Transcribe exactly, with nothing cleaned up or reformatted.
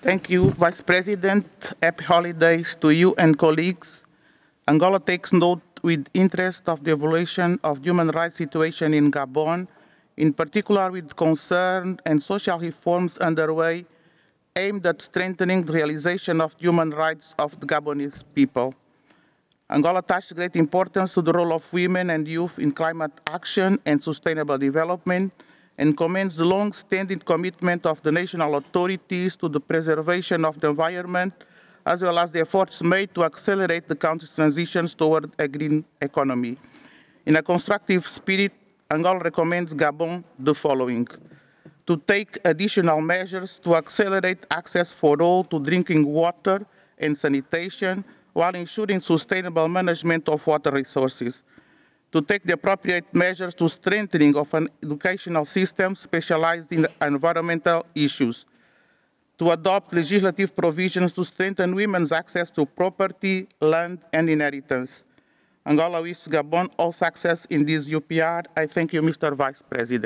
Thank you, Vice President. Happy holidays to you and colleagues. Angola takes note with interest of the evolution of human rights situation in Gabon, in particular with concern and social reforms underway aimed at strengthening the realization of human rights of the Gabonese people. Angola attaches great importance to the role of women and youth in climate action and sustainable development, and commends the long-standing commitment of the national authorities to the preservation of the environment, as well as the efforts made to accelerate the country's transitions toward a green economy. In a constructive spirit, Angola recommends Gabon the following: to take additional measures to accelerate access for all to drinking water and sanitation while ensuring sustainable management of water resources, to take the appropriate measures to strengthening of an educational system specialized in environmental issues, to adopt legislative provisions to strengthen women's access to property, land, and inheritance. Angola wishes Gabon all success in this U P R. I thank you, Mister Vice President.